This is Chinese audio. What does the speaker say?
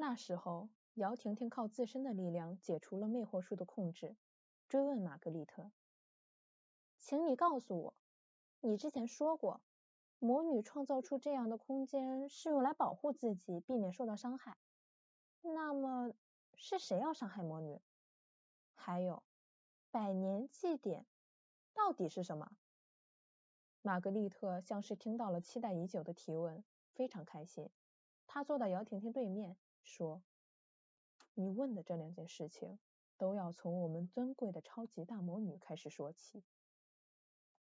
那时候，姚婷婷靠自身的力量解除了魅惑术的控制，追问玛格丽特：“请你告诉我，你之前说过，魔女创造出这样的空间是用来保护自己，避免受到伤害。那么，是谁要伤害魔女？还有，百年祭典到底是什么？”玛格丽特像是听到了期待已久的提问，非常开心。她坐到姚婷婷对面，说：“你问的这2件事情，都要从我们尊贵的超级大魔女开始说起。